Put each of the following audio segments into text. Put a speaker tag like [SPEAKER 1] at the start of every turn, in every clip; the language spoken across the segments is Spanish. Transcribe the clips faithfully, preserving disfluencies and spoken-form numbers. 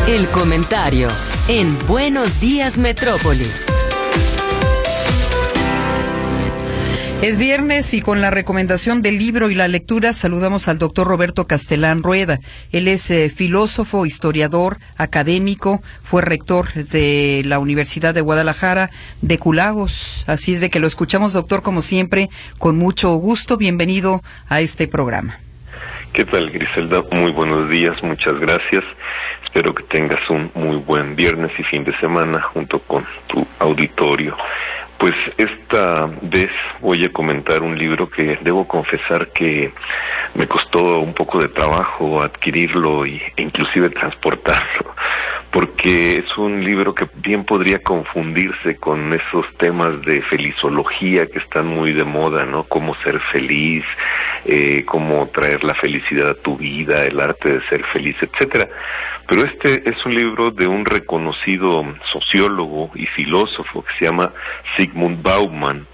[SPEAKER 1] El comentario en Buenos Días Metrópoli.
[SPEAKER 2] Es viernes y con la recomendación del libro y la lectura saludamos al doctor Roberto Castelán Rueda. Él es eh, filósofo, historiador, académico, fue rector de la Universidad de Guadalajara, de Culagos. Así es de que lo escuchamos, doctor, como siempre, con mucho gusto. Bienvenido a este programa.
[SPEAKER 3] ¿Qué tal, Griselda? Muy buenos días, muchas gracias. Espero que tengas un muy buen viernes y fin de semana junto con tu auditorio. Pues esta vez voy a comentar un libro que debo confesar que me costó un poco de trabajo adquirirlo e inclusive transportarlo, porque es un libro que bien podría confundirse con esos temas de felizología que están muy de moda, ¿no? Cómo ser feliz, eh, cómo traer la felicidad a tu vida, el arte de ser feliz, etcétera. Pero este es un libro de un reconocido sociólogo y filósofo que se llama Zygmunt Bauman.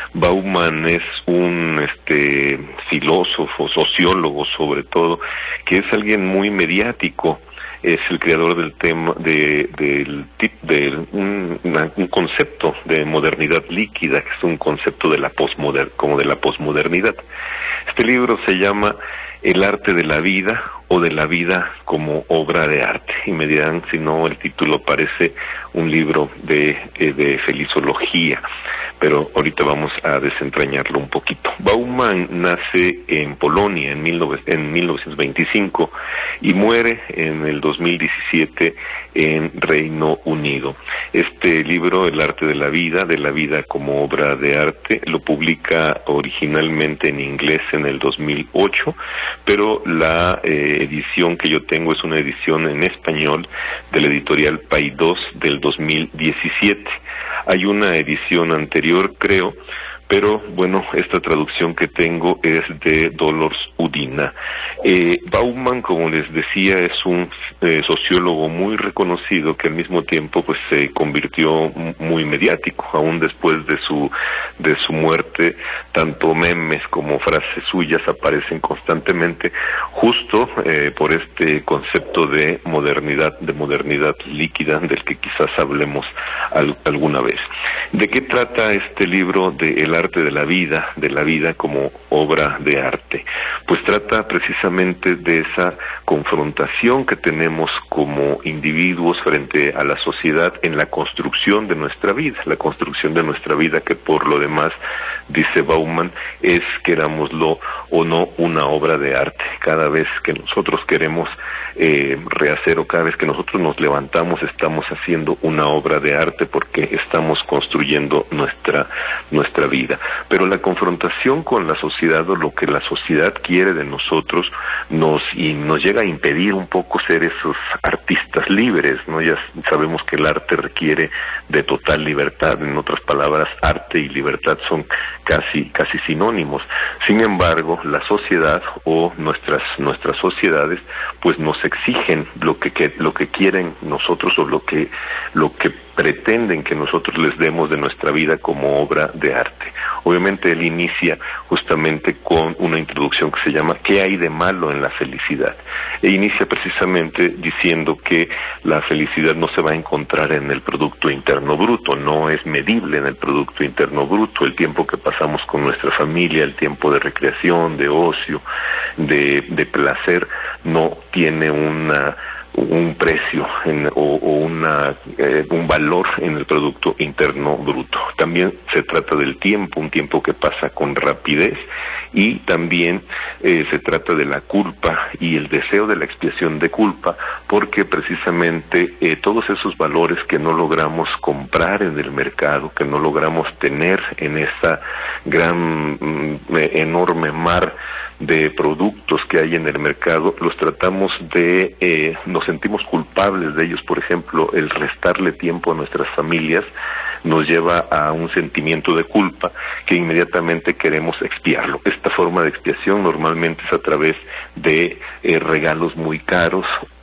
[SPEAKER 3] Bauman es un este filósofo, sociólogo sobre todo, que es alguien muy mediático. Es el creador del tema de del de un, una, un concepto de modernidad líquida, que es un concepto de la posmoder, como de la posmodernidad. Este libro se llama El arte de la vida, o de la vida como obra de arte. Y me dirán si no, el título parece un libro de, eh, de felizología, pero ahorita vamos a desentrañarlo un poquito. Bauman nace en Polonia en, mil novecientos veinticinco y muere en el dos mil diecisiete en Reino Unido. Este libro, El arte de la vida, de la vida como obra de arte, lo publica originalmente en inglés en el dos mil ocho, pero la eh, edición que yo tengo es una edición en español de la editorial Paidós del dos mil diecisiete. Hay una edición anterior, creo, pero bueno, esta traducción que tengo es de Dolors Udina. Eh, Bauman, como les decía, es un eh, sociólogo muy reconocido que al mismo tiempo pues se convirtió muy mediático. Aún después de su de su muerte, tanto memes como frases suyas aparecen constantemente, justo eh, por este concepto de modernidad, de modernidad líquida, del que quizás hablemos al, alguna vez. ¿De qué trata este libro de El arte de la vida, de la vida como obra de arte? Pues trata precisamente de esa confrontación que tenemos como individuos frente a la sociedad en la construcción de nuestra vida, la construcción de nuestra vida que por lo demás, dice Bauman, es, querámoslo o no, una obra de arte. Cada vez que nosotros queremos eh, rehacer o cada vez que nosotros nos levantamos estamos haciendo una obra de arte porque estamos construyendo nuestra, nuestra vida. Pero la confrontación con la sociedad o lo que la sociedad quiere de nosotros nos y nos llega a impedir un poco ser esos artistas libres, ¿no? Ya sabemos que el arte requiere de total libertad. En otras palabras, arte y libertad son casi casi sinónimos. Sin embargo, la sociedad o nuestras nuestras sociedades pues nos exigen lo que, que lo que quieren nosotros o lo que lo que pretenden que nosotros les demos de nuestra vida como obra de arte. Obviamente él inicia justamente con una introducción que se llama ¿qué hay de malo en la felicidad? E inicia precisamente diciendo que la felicidad no se va a encontrar en el Producto Interno Bruto, no es medible en el Producto Interno Bruto, el tiempo que pasamos con nuestra familia, el tiempo de recreación, de ocio, de, de placer, no tiene una un precio en, o, o una, eh, un valor en el Producto Interno Bruto. También se trata del tiempo, un tiempo que pasa con rapidez, y también eh, se trata de la culpa y el deseo de la expiación de culpa, porque precisamente eh, todos esos valores que no logramos comprar en el mercado, que no logramos tener en esa gran, mm, enorme mar de productos que hay en el mercado, los tratamos de, eh, nos sentimos culpables de ellos. Por ejemplo, el restarle tiempo a nuestras familias nos lleva a un sentimiento de culpa que inmediatamente queremos expiarlo. Esta forma de expiación normalmente es a través de eh, regalos muy caros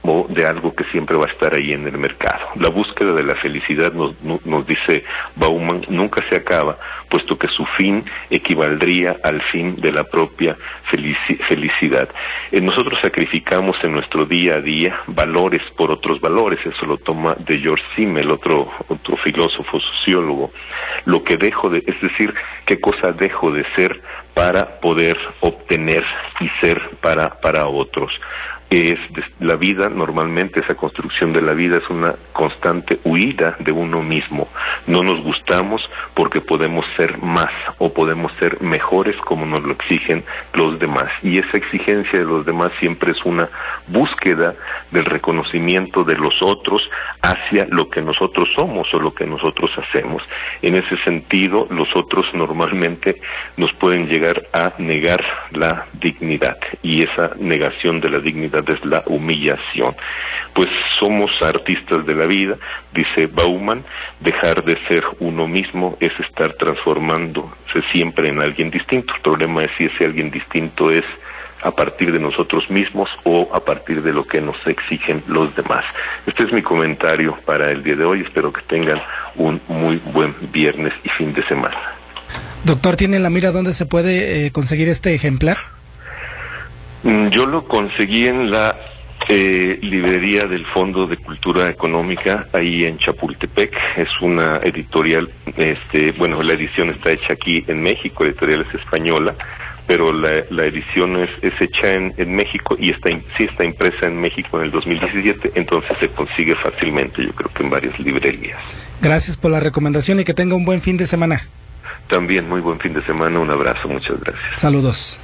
[SPEAKER 3] o de algo que siempre va a estar ahí en el mercado. La búsqueda de la felicidad, nos, nos dice Bauman, nunca se acaba, puesto que su fin equivaldría al fin de la propia felici felicidad. Eh, nosotros sacrificamos en nuestro día a día valores por otros valores, eso lo toma de George Simmel, otro, otro filósofo sociólogo. Lo que dejo de, es decir, qué cosa dejo de ser para poder obtener y ser para, para otros. Es la vida, normalmente esa construcción de la vida es una constante huida de uno mismo. No nos gustamos porque podemos ser más o podemos ser mejores como nos lo exigen los demás. Y esa exigencia de los demás siempre es una búsqueda del reconocimiento de los otros hacia lo que nosotros somos o lo que nosotros hacemos. En ese sentido, los otros normalmente nos pueden llegar a negar la dignidad, y esa negación de la dignidad es la humillación. Pues somos artistas de la vida, dice Bauman, dejar de ser uno mismo es estar transformándose siempre en alguien distinto. El problema es si ese alguien distinto es a partir de nosotros mismos o a partir de lo que nos exigen los demás. Este es mi comentario para el día de hoy. Espero que tengan un muy buen viernes y fin de semana.
[SPEAKER 4] Doctor, ¿tiene en la mira dónde se puede eh, conseguir este ejemplar?
[SPEAKER 3] Yo lo conseguí en la eh, librería del Fondo de Cultura Económica, ahí en Chapultepec. Es una editorial, este, bueno, la edición está hecha aquí en México, la editorial es española, pero la, la edición es, es hecha en, en México y está, sí está impresa en México en el dos mil diecisiete, entonces se consigue fácilmente, yo creo que en varias librerías.
[SPEAKER 4] Gracias por la recomendación y que tenga un buen fin de semana.
[SPEAKER 3] También muy buen fin de semana, un abrazo, muchas gracias.
[SPEAKER 4] Saludos.